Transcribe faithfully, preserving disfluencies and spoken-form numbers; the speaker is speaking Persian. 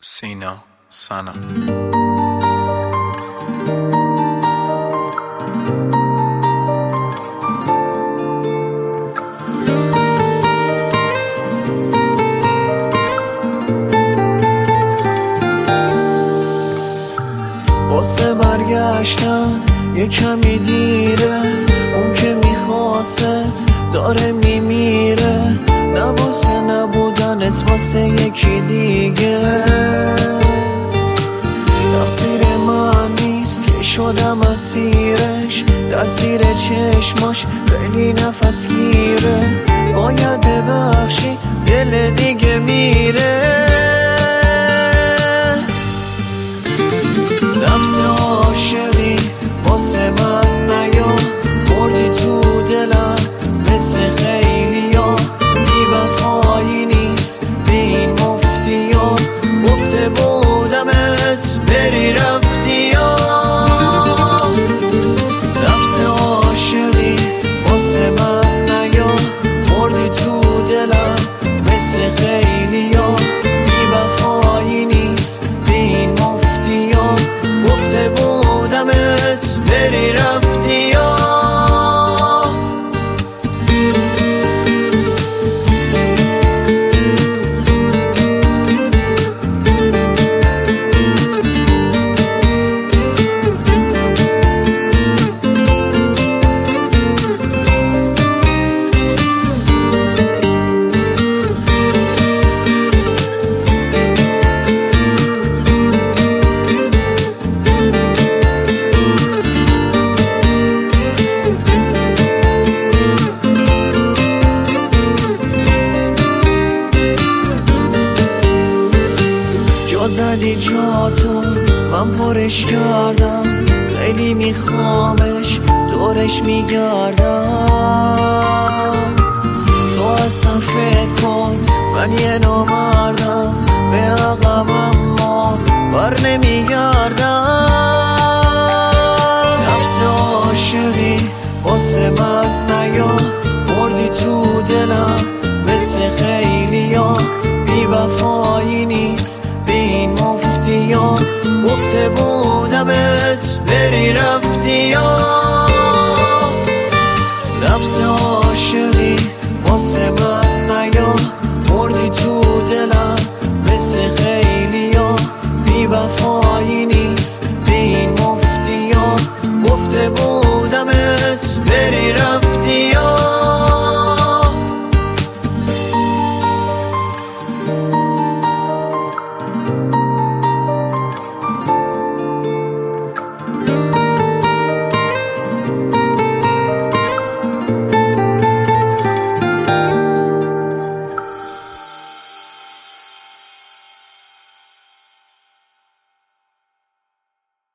سینا سنا واسه برگشتن یه کمی دیره، اون که میخواست داره میمیره، نه واسه نبودنت واسه یکی دیگه. تقصیر من نیست که شدم اسیرش، تاثیر چشماش خیلی نفس گیره، باید ببخشی دل دیگه میره. نفس عاشقی واسه من نیا، بردی تو دلم مثل خیلیا، بی وفایی نیست به این مفتیا، گفته بودمت بری رفتیا. نفس عاشقی واسه من نیا، بردی تو دلم مثل خیلیا، بی وفایی نیست به این مفتیا، گفته بودمت بری رفتیا. زدی جاتو من پرش کردم، خیلی میخوامش دورش میگردم. تو اصلا فکر کن من یه نامردم، به عقب اما بر نمیگردم. نفس عاشقی واسه من نیا، بردی تو دلم مثل خیلیا، بی وفایی نیست به این مفتیا، گفته بودمت بری رفتیا. نفس عاشقی واسه من نیا، بردی تو دلم مثل خیلیا، بی وفایی